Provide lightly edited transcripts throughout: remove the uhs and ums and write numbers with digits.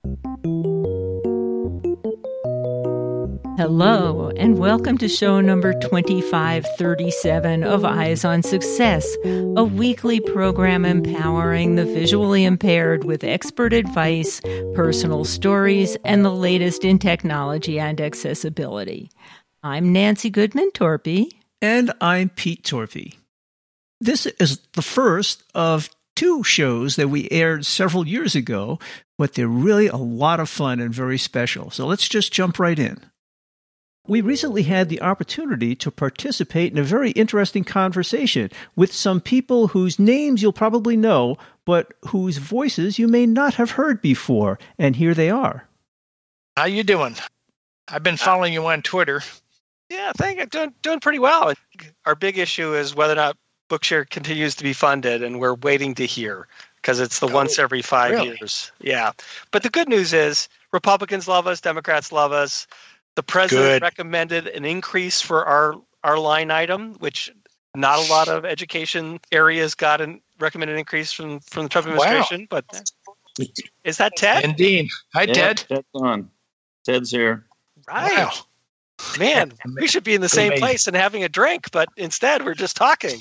Hello, and welcome to show number 2537 of Eyes on Success, a weekly program empowering the visually impaired with expert advice, personal stories, and the latest in technology and accessibility. I'm Nancy Goodman-Torpy. And I'm Pete Torpy. This is the first of two shows that we aired several years ago, but they're really a lot of fun and very special. So let's just jump right in. We recently had the opportunity to participate in a very interesting conversation with some people whose names you'll probably know, but whose voices you may not have heard before. And here they are. How you doing? I've been following you on Twitter. Yeah, I think I'm doing pretty well. Our big issue is whether or not Bookshare continues to be funded, and we're waiting to hear because it's the once every 5 years. Yeah. But the good news is Republicans love us, Democrats love us. The president recommended an increase for our line item, which not a lot of education areas got a recommended increase from the Trump administration. Wow. But is that Ted? Indeed. Hi, Ted. Ted's on. Ted's here. Right. Wow. Man, we should be in the same place and having a drink, but instead we're just talking.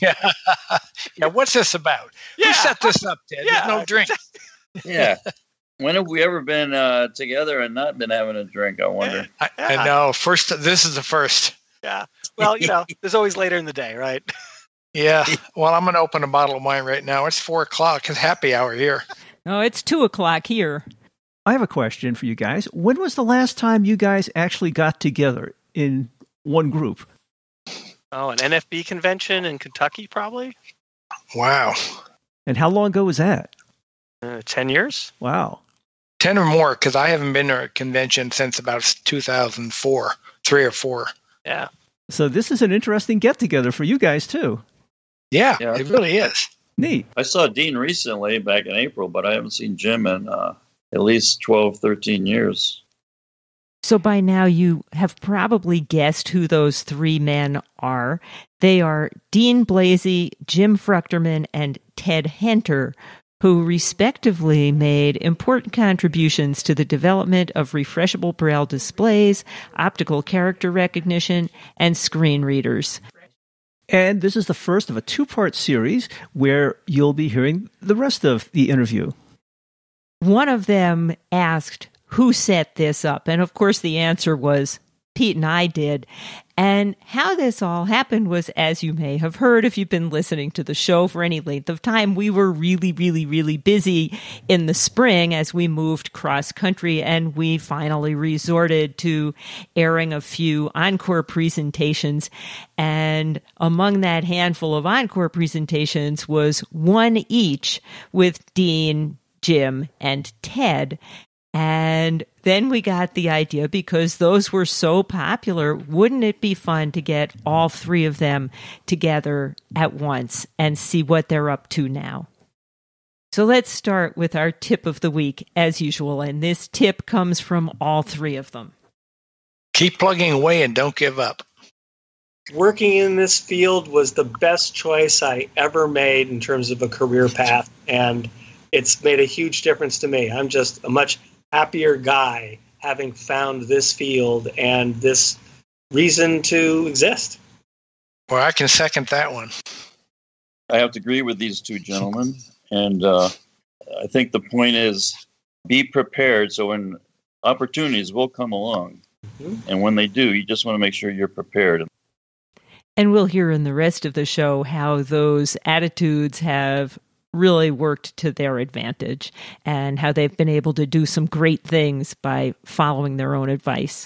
Yeah. What's this about? Yeah. Who set this up, Ted? Yeah. There's no drink. Yeah. When have we ever been together and not been having a drink, I wonder? I know. This is the first. Yeah. Well, there's always later in the day, right? Yeah. Well, I'm going to open a bottle of wine right now. It's 4:00. It's happy hour here. No, it's 2:00 here. I have a question for you guys. When was the last time you guys actually got together in one group? Oh, an NFB convention in Kentucky, probably. Wow. And how long ago was that? 10 years. Wow. 10 or more, because I haven't been to a convention since about 2004, 3 or 4. Yeah. So this is an interesting get-together for you guys, too. Yeah, it really is. Neat. I saw Dean recently back in April, but I haven't seen Jim in at least 12, 13 years. So by now you have probably guessed who those three men are. They are Dean Blasey, Jim Fruchterman, and Ted Henter, who respectively made important contributions to the development of refreshable Braille displays, optical character recognition, and screen readers. And this is the first of a two-part series where you'll be hearing the rest of the interview. One of them asked who set this up, and of course the answer was Pete and I did. And how this all happened was, as you may have heard if you've been listening to the show for any length of time, we were really, really, really busy in the spring as we moved cross country, and we finally resorted to airing a few encore presentations. And among that handful of encore presentations was one each with Dean, Jim, and Ted. And then we got the idea, because those were so popular, wouldn't it be fun to get all three of them together at once and see what they're up to now? So let's start with our tip of the week, as usual. And this tip comes from all three of them. Keep plugging away and don't give up. Working in this field was the best choice I ever made in terms of a career path, and it's made a huge difference to me. I'm just a much happier guy having found this field and this reason to exist. Well, I can second that one. I have to agree with these two gentlemen. And I think the point is be prepared. So when opportunities will come along, and when they do, you just want to make sure you're prepared. And we'll hear in the rest of the show how those attitudes have really worked to their advantage and how they've been able to do some great things by following their own advice.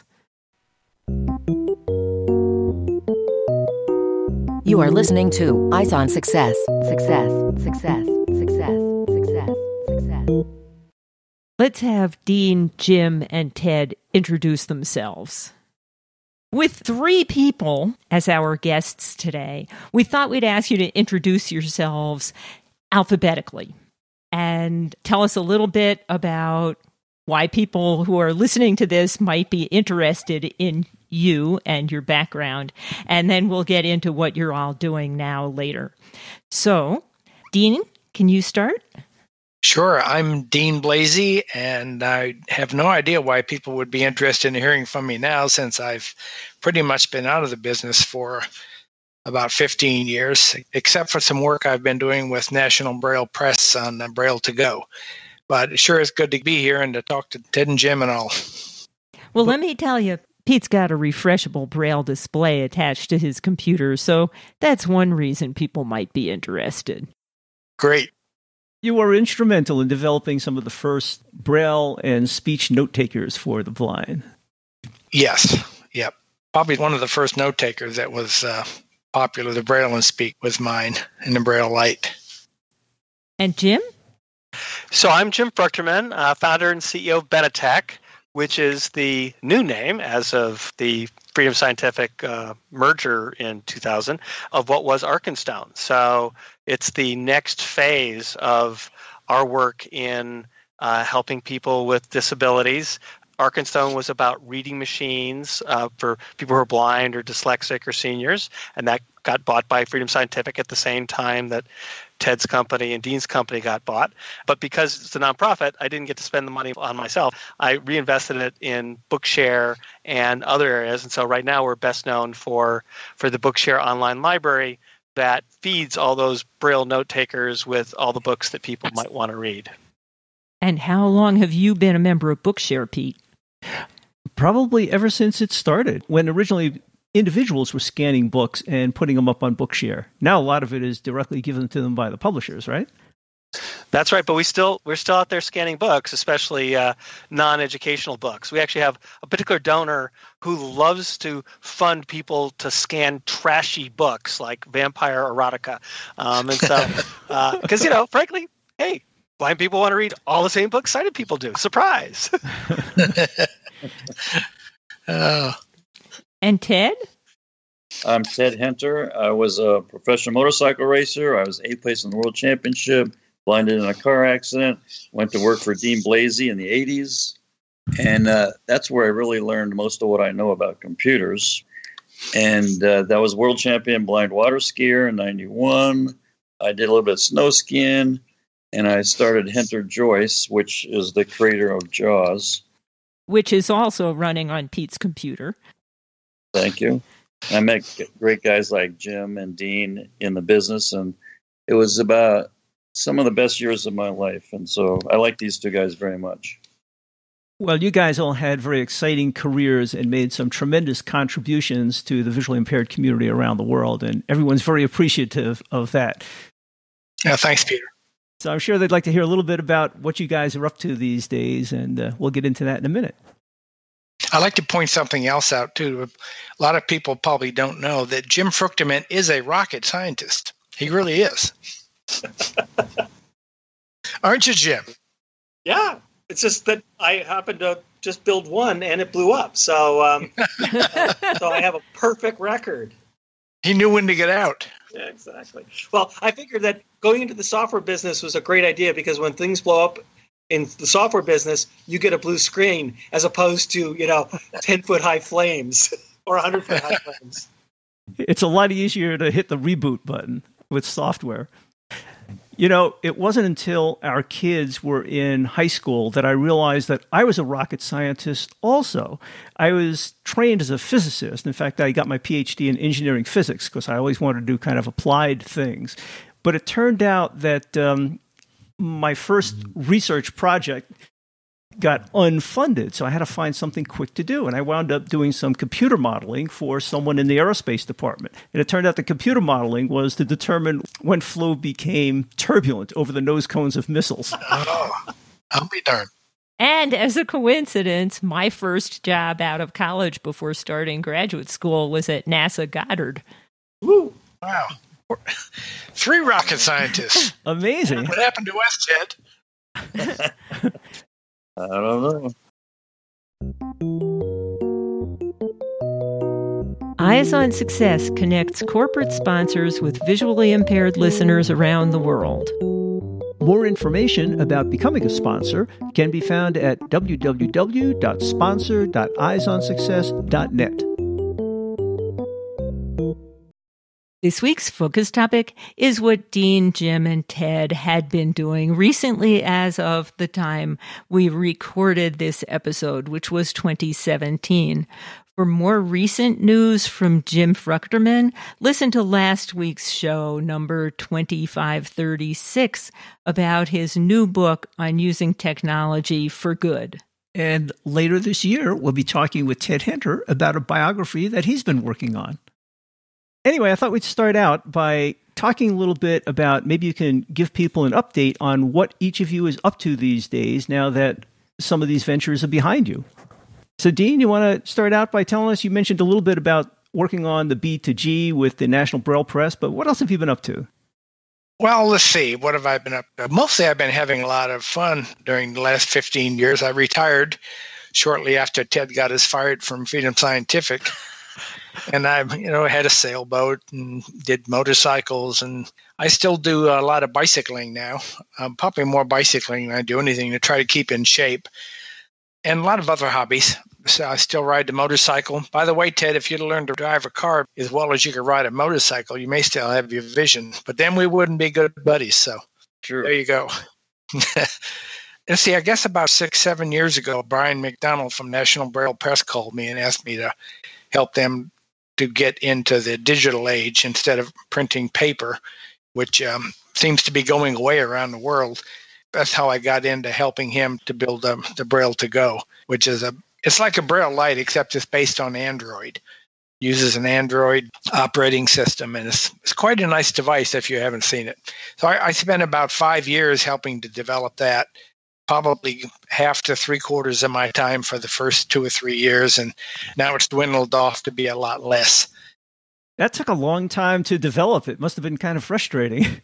You are listening to Eyes on Success. Success, success, success, success, success. Let's have Dean, Jim, and Ted introduce themselves. With three people as our guests today, we thought we'd ask you to introduce yourselves alphabetically and tell us a little bit about why people who are listening to this might be interested in you and your background, and then we'll get into what you're all doing now later. So, Dean, can you start? Sure. I'm Dean Blasey, and I have no idea why people would be interested in hearing from me now, since I've pretty much been out of the business for about 15 years, except for some work I've been doing with National Braille Press on Braille to Go. But it sure is good to be here and to talk to Ted and Jim and all. Well, let me tell you, Pete's got a refreshable Braille display attached to his computer, so that's one reason people might be interested. Great. You were instrumental in developing some of the first Braille and speech note takers for the blind. Yes. Yep. Probably one of the first note takers that was popular. The Braille and Speak was mine in the Braille Light. And Jim? So I'm Jim Fruchterman, founder and CEO of Benetech, which is the new name as of the Freedom Scientific merger in 2000 of what was Arkenstone. So it's the next phase of our work in helping people with disabilities. Arkenstone was about reading machines for people who are blind or dyslexic or seniors, and that got bought by Freedom Scientific at the same time that Ted's company and Dean's company got bought. But because it's a nonprofit, I didn't get to spend the money on myself. I reinvested it in Bookshare and other areas. And so right now we're best known for the Bookshare online library that feeds all those Braille note takers with all the books that people might want to read. And how long have you been a member of Bookshare, Pete? Probably ever since it started, when originally individuals were scanning books and putting them up on Bookshare. Now a lot of it is directly given to them by the publishers, right? That's right, but we're still out there scanning books, especially non-educational books. We actually have a particular donor who loves to fund people to scan trashy books like vampire erotica, and so because frankly, hey, blind people want to read all the same books sighted people do. Surprise! And Ted? I'm Ted Henter. I was a professional motorcycle racer. I was 8th place in the world championship, blinded in a car accident, went to work for Dean Blasey in the 80s. And that's where I really learned most of what I know about computers. And that was world champion blind water skier in 91. I did a little bit of snow skiing. And I started Henter Joyce, which is the creator of JAWS. Which is also running on Pete's computer. Thank you. I met great guys like Jim and Dean in the business, and it was about some of the best years of my life. And so I like these two guys very much. Well, you guys all had very exciting careers and made some tremendous contributions to the visually impaired community around the world, and everyone's very appreciative of that. Yeah, thanks, Peter. So I'm sure they'd like to hear a little bit about what you guys are up to these days, and we'll get into that in a minute. I'd like to point something else out, too. A lot of people probably don't know that Jim Fruchterman is a rocket scientist. He really is. Aren't you, Jim? Yeah. It's just that I happened to just build one, and it blew up. So, so I have a perfect record. He knew when to get out. Yeah, exactly. Well, I figured that going into the software business was a great idea because when things blow up in the software business, you get a blue screen as opposed to, 10-foot high flames or 100-foot high flames. It's a lot easier to hit the reboot button with software. It wasn't until our kids were in high school that I realized that I was a rocket scientist also. I was trained as a physicist. In fact, I got my PhD in engineering physics because I always wanted to do kind of applied things. But it turned out that my first research project got unfunded, so I had to find something quick to do. And I wound up doing some computer modeling for someone in the aerospace department. And it turned out the computer modeling was to determine when flow became turbulent over the nose cones of missiles. Oh, I'll be darned. And as a coincidence, my first job out of college before starting graduate school was at NASA Goddard. Woo! Wow. 3 rocket scientists. Amazing. What happened to us, Ted? I don't know. Eyes on Success connects corporate sponsors with visually impaired listeners around the world. More information about becoming a sponsor can be found at www.sponsor.eyesonsuccess.net. This week's focus topic is what Dean, Jim, and Ted had been doing recently as of the time we recorded this episode, which was 2017. For more recent news from Jim Fruchterman, listen to last week's show, number 2536, about his new book on using technology for good. And later this year, we'll be talking with Ted Henter about a biography that he's been working on. Anyway, I thought we'd start out by talking a little bit about, maybe you can give people an update on what each of you is up to these days now that some of these ventures are behind you. So, Dean, you want to start out by telling us, you mentioned a little bit about working on the B2G with the National Braille Press, but what else have you been up to? Well, let's see. What have I been up to? Mostly I've been having a lot of fun during the last 15 years. I retired shortly after Ted got us fired from Freedom Scientific. And I, had a sailboat and did motorcycles, and I still do a lot of bicycling now. Probably more bicycling than I do anything to try to keep in shape, and a lot of other hobbies. So I still ride the motorcycle. By the way, Ted, if you'd learned to drive a car as well as you could ride a motorcycle, you may still have your vision, but then we wouldn't be good buddies. So Sure. There you go. And see, I guess about 6-7 years ago, Brian McDonald from National Braille Press called me and asked me to help them to get into the digital age instead of printing paper, which seems to be going away around the world. That's how I got into helping him to build the Braille to Go, which is it's like a Braille Lite, except it's based on Android. Uses an Android operating system, and it's quite a nice device if you haven't seen it. So I spent about 5 years helping to develop that. Probably half to 3/4 of my time for the first 2 or 3 years, and now it's dwindled off to be a lot less. That took a long time to develop. It must have been kind of frustrating.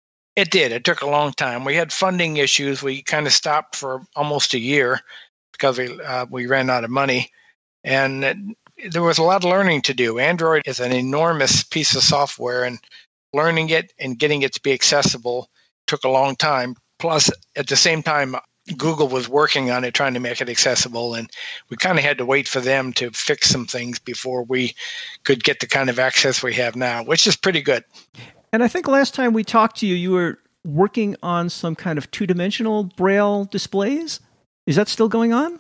It did. It took a long time. We had funding issues. We kind of stopped for almost a year because we ran out of money, and there was a lot of learning to do. Android is an enormous piece of software, and learning it and getting it to be accessible took a long time. Plus, at the same time, Google was working on it, trying to make it accessible, and we kind of had to wait for them to fix some things before we could get the kind of access we have now, which is pretty good. And I think last time we talked to you, you were working on some kind of two-dimensional Braille displays. Is that still going on?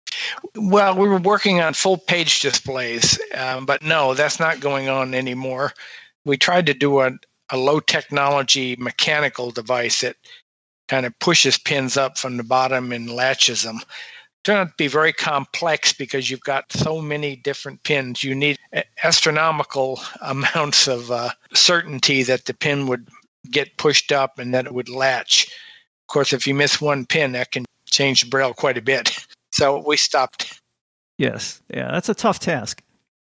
Well, we were working on full-page displays, but no, that's not going on anymore. We tried to do a low-technology mechanical device that kind of pushes pins up from the bottom and latches them. Turned out to be very complex because you've got so many different pins. You need astronomical amounts of certainty that the pin would get pushed up and that it would latch. Of course, if you miss one pin, that can change the Braille quite a bit. So we stopped. Yes. Yeah, that's a tough task.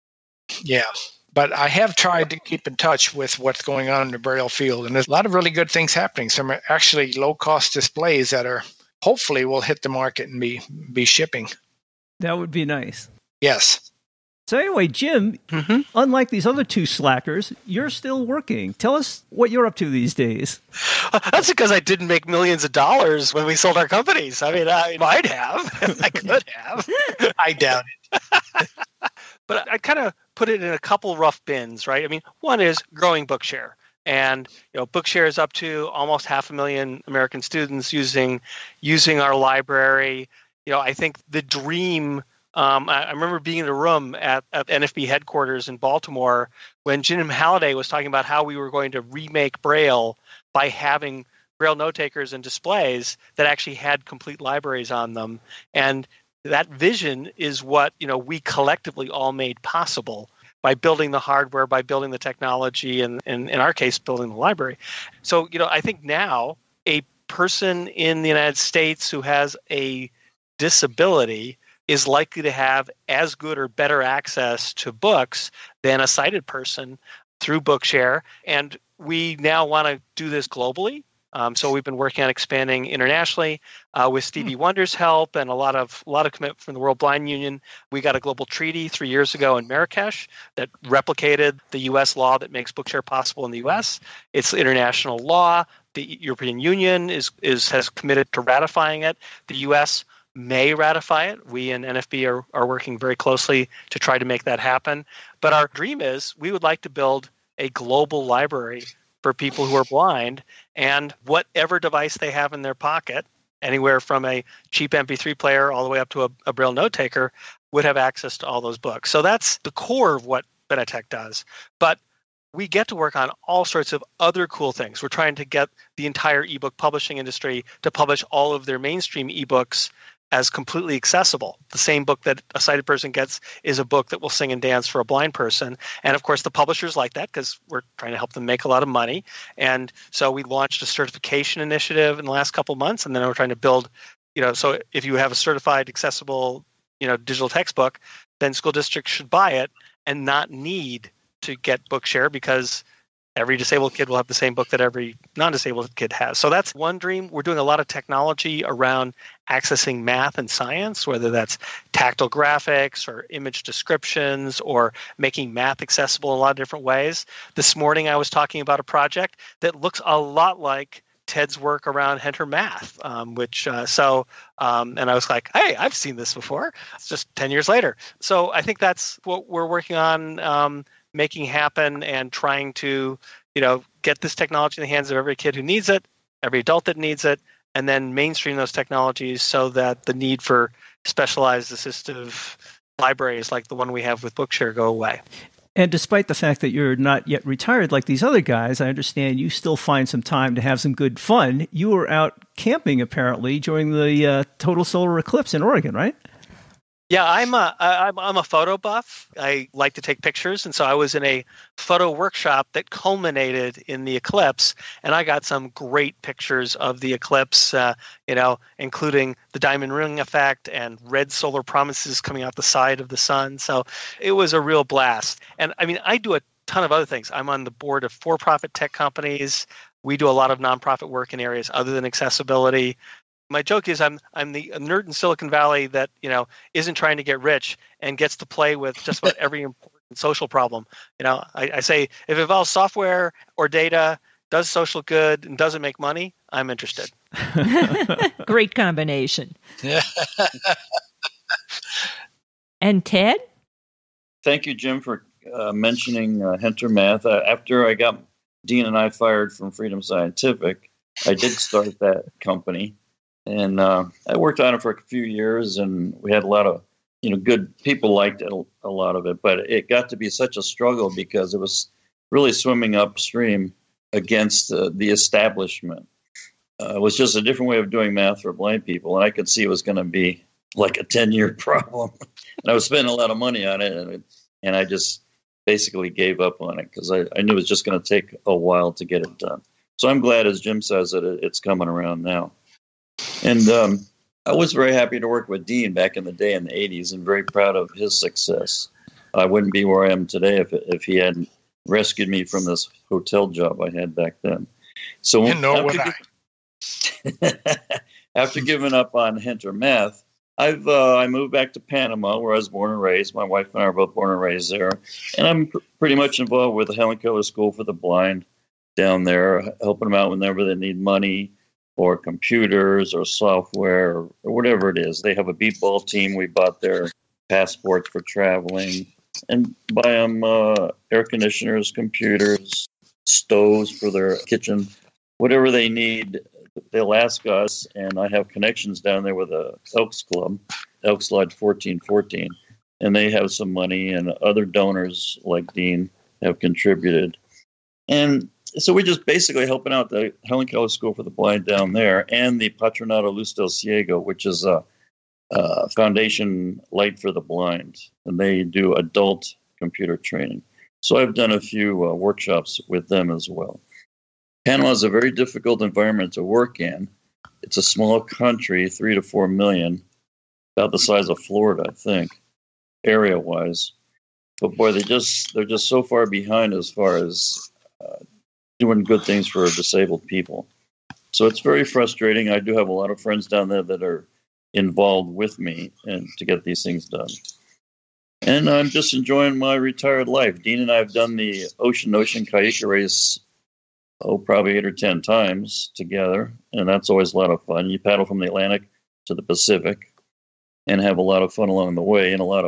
Yeah. But I have tried to keep in touch with what's going on in the Braille field, and there's a lot of really good things happening. Some are actually low-cost displays that are hopefully will hit the market and be shipping. That would be nice. Yes. So anyway, Jim, unlike these other two slackers, you're still working. Tell us what you're up to these days. That's because I didn't make millions of dollars when we sold our companies. I mean, I might have. I could have. I doubt it. But I kind of put it in a couple rough bins, right? I mean, one is growing Bookshare. And Bookshare is up to almost 500,000 American students using our library. I think the dream. I remember being in a room at NFB headquarters in Baltimore when Jim Halliday was talking about how we were going to remake Braille by having Braille note takers and displays that actually had complete libraries on them. And that vision is what we collectively all made possible by building the hardware, by building the technology, and in our case, building the library. So, I think now a person in the United States who has a disability is likely to have as good or better access to books than a sighted person through Bookshare. And we now want to do this globally. So we've been working on expanding internationally with Stevie Wonder's help and a lot of commitment from the World Blind Union. We got a global treaty 3 years ago in Marrakesh that replicated the U.S. law that makes Bookshare possible in the U.S. It's international law. The European Union has committed to ratifying it. The U.S. may ratify it. We and NFB are working very closely to try to make that happen. But our dream is we would like to build a global library for people who are blind, and whatever device they have in their pocket, anywhere from a cheap MP3 player all the way up to a Braille note taker, would have access to all those books. So that's the core of what Benetech does. But we get to work on all sorts of other cool things. We're trying to get the entire ebook publishing industry to publish all of their mainstream ebooks as completely accessible. The same book that a sighted person gets is a book that will sing and dance for a blind person. And of course, the publishers like that because we're trying to help them make a lot of money. And so we launched a certification initiative in the last couple of months. And then we're trying to build, so if you have a certified accessible, digital textbook, then school districts should buy it and not need to get Bookshare because every disabled kid will have the same book that every non-disabled kid has. So that's one dream. We're doing a lot of technology around accessing math and science, whether that's tactile graphics or image descriptions or making math accessible in a lot of different ways. This morning I was talking about a project that looks a lot like Ted's work around Hentor Math, and I was like, hey, I've seen this before. It's just 10 years later. So I think that's what we're working on, making happen and trying to, get this technology in the hands of every kid who needs it, every adult that needs it, and then mainstream those technologies so that the need for specialized assistive libraries like the one we have with Bookshare go away. And despite the fact that you're not yet retired like these other guys, I understand you still find some time to have some good fun. You were out camping, apparently, during the total solar eclipse in Oregon, right? Yeah, I'm a photo buff. I like to take pictures, and so I was in a photo workshop that culminated in the eclipse, and I got some great pictures of the eclipse, including the diamond ring effect and red solar prominences coming out the side of the sun. So it was a real blast. And I mean, I do a ton of other things. I'm on the board of for-profit tech companies. We do a lot of nonprofit work in areas other than accessibility. My joke is I'm the nerd in Silicon Valley that, isn't trying to get rich and gets to play with just about every important social problem. I say if it involves software or data, does social good, and doesn't make money, I'm interested. Great combination. Yeah. And Ted? Thank you, Jim, for mentioning Hentor Math. After I got Dean and I fired from Freedom Scientific, I did start that company. And I worked on it for a few years, and we had a lot of, good people liked it, a lot of it. But it got to be such a struggle because it was really swimming upstream against the establishment. It was just a different way of doing math for blind people, and I could see it was going to be like a 10-year problem. And I was spending a lot of money on it, and I just basically gave up on it because I knew it was just going to take a while to get it done. So I'm glad, as Jim says, that it's coming around now. And I was very happy to work with Dean back in the day in the 80s and very proud of his success. I wouldn't be where I am today if he hadn't rescued me from this hotel job I had back then. So after giving up on Hentor Math, I moved back to Panama, where I was born and raised. My wife and I are both born and raised there. And I'm pretty much involved with the Helen Keller School for the Blind down there, helping them out whenever they need money, or computers or software or whatever it is. They have a beatball team. We bought their passports for traveling and buy them air conditioners, computers, stoves for their kitchen, whatever they need. They'll ask us, and I have connections down there with the Elks Club, Elks Lodge 1414, and they have some money, and other donors like Dean have contributed. And so we're just basically helping out the Helen Keller School for the Blind down there and the Patronato Luz del Ciego, which is a foundation Light for the Blind, and they do adult computer training. So I've done a few workshops with them as well. Panama is a very difficult environment to work in. It's a small country, 3 to 4 million, about the size of Florida, I think, area-wise. But boy, they're just so far behind as far as doing good things for disabled people. So it's very frustrating. I do have a lot of friends down there that are involved with me and to get these things done. And I'm just enjoying my retired life. Dean and I have done the Ocean Kayak race, probably 8 or 10 times together, and that's always a lot of fun. You paddle from the Atlantic to the Pacific and have a lot of fun along the way and a lot of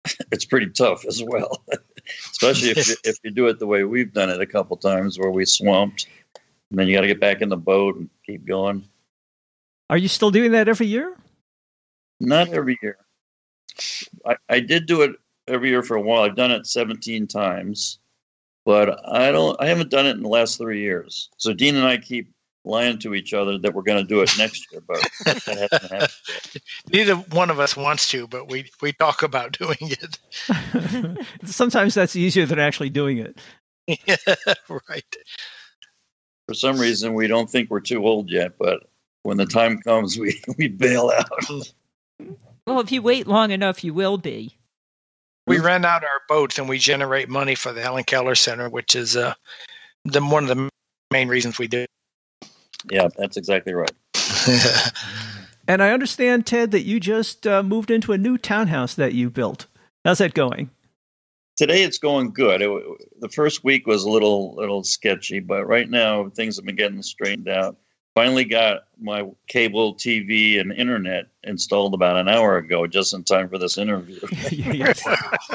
it's pretty tough as well, especially if you do it the way we've done it a couple times, where we swamped, and then you got to get back in the boat and keep going. Are you still doing that every year? Not every year. I did do it every year for a while. I've done it 17 times, but I haven't done it in the last 3 years. So Dean and I keep lying to each other that we're going to do it next year, but that hasn't happened yet. Neither one of us wants to, but we talk about doing it. Sometimes that's easier than actually doing it. Yeah, right. For some reason, we don't think we're too old yet, but when the time comes, we bail out. Well, if you wait long enough, you will be. We rent out our boats and we generate money for the Helen Keller Center, which is one of the main reasons we do it. Yeah, that's exactly right. And I understand, Ted, that you just moved into a new townhouse that you built. How's that going? Today it's going good. The first week was a little sketchy, but right now things have been getting straightened out. Finally got my cable TV and internet installed about an hour ago, just in time for this interview. Yes.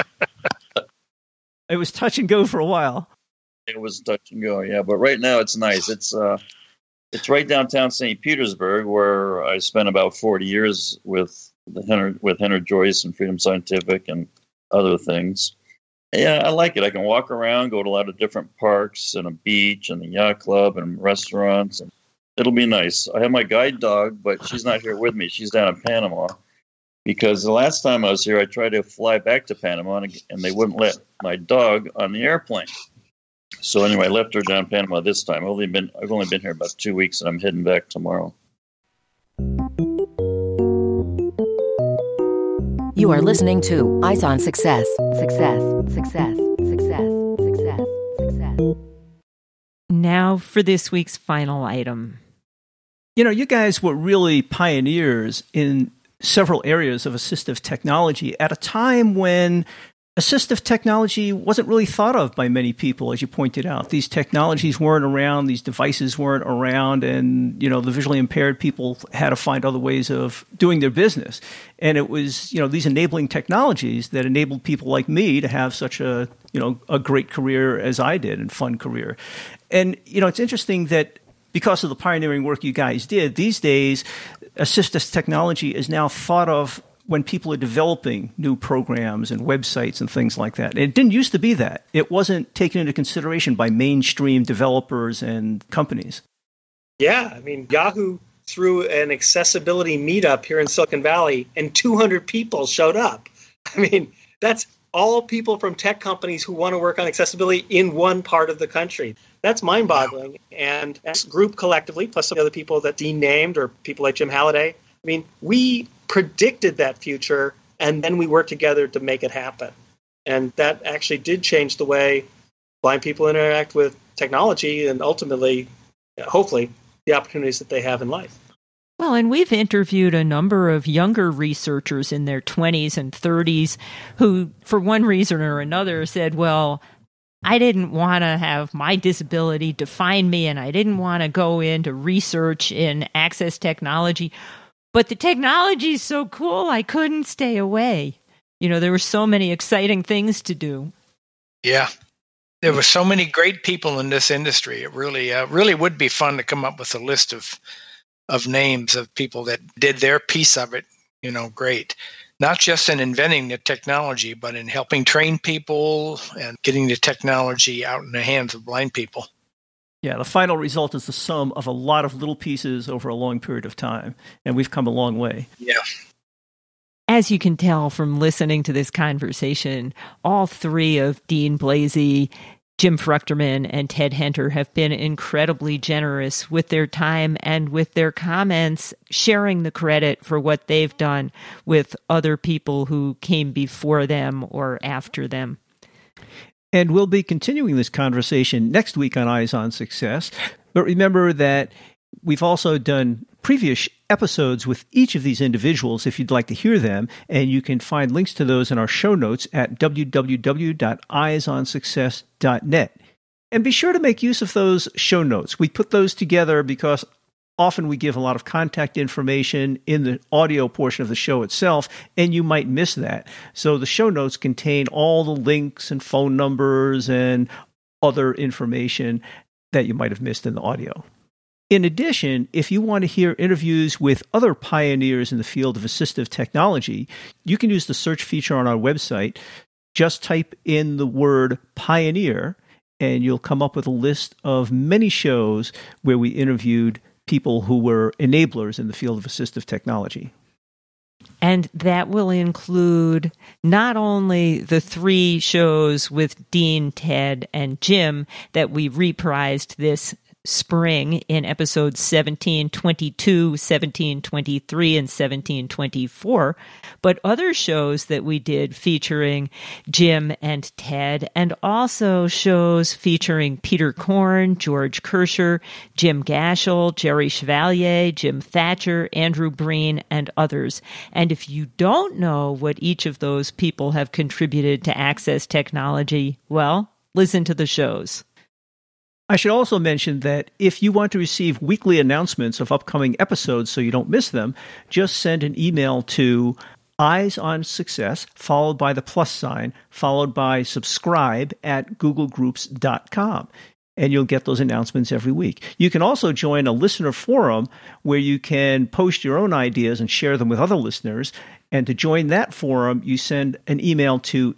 It was touch and go for a while. It was touch and go, yeah. But right now it's nice. It's right downtown St. Petersburg, where I spent about 40 years with Henry Joyce and Freedom Scientific and other things. Yeah, I like it. I can walk around, go to a lot of different parks and a beach and a yacht club and restaurants. And it'll be nice. I have my guide dog, but she's not here with me. She's down in Panama because the last time I was here, I tried to fly back to Panama and they wouldn't let my dog on the airplane. So anyway, I left her down in Panama this time. I've only been here about 2 weeks, and I'm heading back tomorrow. You are listening to Eyes on Success. Success, success, success, success, success. Now for this week's final item. You know, you guys were really pioneers in several areas of assistive technology at a time when assistive technology wasn't really thought of by many people, as you pointed out. These technologies weren't around, these devices weren't around, and, you know, the visually impaired people had to find other ways of doing their business. And it was, you know, these enabling technologies that enabled people like me to have such a great career as I did, and fun career. And, you know, it's interesting that because of the pioneering work you guys did, these days, assistive technology is now thought of when people are developing new programs and websites and things like that. It didn't used to be that. It wasn't taken into consideration by mainstream developers and companies. Yeah, I mean, Yahoo threw an accessibility meetup here in Silicon Valley, and 200 people showed up. I mean, that's all people from tech companies who want to work on accessibility in one part of the country. That's mind-boggling. And as a group collectively, plus some other people that Dean named, or people like Jim Halliday, I mean, we predicted that future, and then we worked together to make it happen. And that actually did change the way blind people interact with technology and ultimately, hopefully, the opportunities that they have in life. Well, and we've interviewed a number of younger researchers in their 20s and 30s who, for one reason or another, said, well, I didn't want to have my disability define me, and I didn't want to go into research in access technology. But the technology is so cool, I couldn't stay away. You know, there were so many exciting things to do. Yeah. There were so many great people in this industry. It really would be fun to come up with a list of names of people that did their piece of it, you know, great. Not just in inventing the technology, but in helping train people and getting the technology out in the hands of blind people. Yeah, the final result is the sum of a lot of little pieces over a long period of time, and we've come a long way. Yeah. As you can tell from listening to this conversation, all three of Dean Blasey, Jim Fruchterman, and Ted Henter have been incredibly generous with their time and with their comments, sharing the credit for what they've done with other people who came before them or after them. And we'll be continuing this conversation next week on Eyes on Success. But remember that we've also done previous episodes with each of these individuals if you'd like to hear them, and you can find links to those in our show notes at www.eyesonsuccess.net. And be sure to make use of those show notes. We put those together because often we give a lot of contact information in the audio portion of the show itself, and you might miss that. So the show notes contain all the links and phone numbers and other information that you might have missed in the audio. In addition, if you want to hear interviews with other pioneers in the field of assistive technology, you can use the search feature on our website. Just type in the word pioneer, and you'll come up with a list of many shows where we interviewed people who were enablers in the field of assistive technology. And that will include not only the 3 shows with Dean, Ted, and Jim that we reprised this spring in episodes 1722, 1723, and 1724, but other shows that we did featuring Jim and Ted, and also shows featuring Peter Korn, George Kirscher, Jim Gashel, Jerry Chevalier, Jim Thatcher, Andrew Breen, and others. And if you don't know what each of those people have contributed to Access Technology, well, listen to the shows. I should also mention that if you want to receive weekly announcements of upcoming episodes so you don't miss them, just send an email to eyesonsuccess, followed by the +sign, followed by subscribe at googlegroups.com. And you'll get those announcements every week. You can also join a listener forum where you can post your own ideas and share them with other listeners. And to join that forum, you send an email to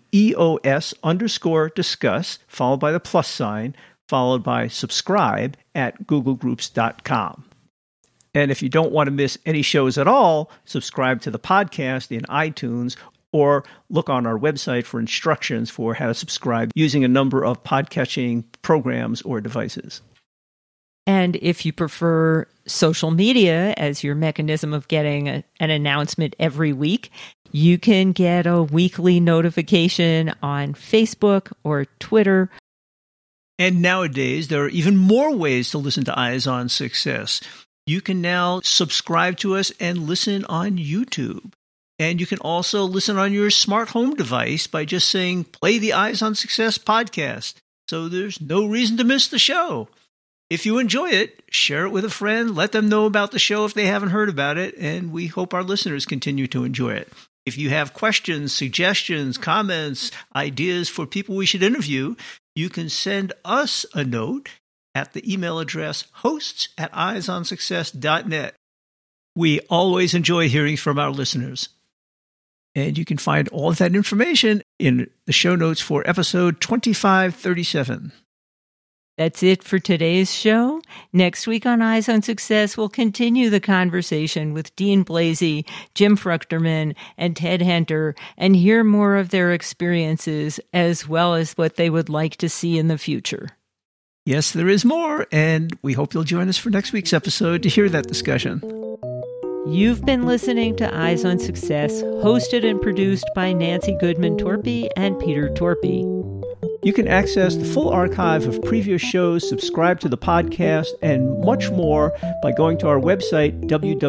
EOS_discuss, followed by the +sign, followed by subscribe at googlegroups.com. And if you don't want to miss any shows at all, subscribe to the podcast in iTunes or look on our website for instructions for how to subscribe using a number of podcatching programs or devices. And if you prefer social media as your mechanism of getting an announcement every week, you can get a weekly notification on Facebook or Twitter. And nowadays, there are even more ways to listen to Eyes on Success. You can now subscribe to us and listen on YouTube. And you can also listen on your smart home device by just saying, play the Eyes on Success podcast. So there's no reason to miss the show. If you enjoy it, share it with a friend. Let them know about the show if they haven't heard about it. And we hope our listeners continue to enjoy it. If you have questions, suggestions, comments, ideas for people we should interview, you can send us a note at the email address hosts@eyesonsuccess.net. We always enjoy hearing from our listeners. And you can find all of that information in the show notes for episode 2537. That's it for today's show. Next week on Eyes on Success, we'll continue the conversation with Dean Blasey, Jim Fruchterman, and Ted Henter, and hear more of their experiences as well as what they would like to see in the future. Yes, there is more, and we hope you'll join us for next week's episode to hear that discussion. You've been listening to Eyes on Success, hosted and produced by Nancy Goodman Torpy and Peter Torpy. You can access the full archive of previous shows, subscribe to the podcast, and much more by going to our website,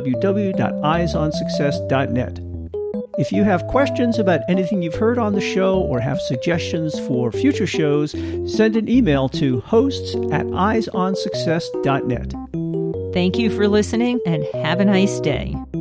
www.eyesonsuccess.net. If you have questions about anything you've heard on the show or have suggestions for future shows, send an email to hosts@eyesonsuccess.net. Thank you for listening and have a nice day.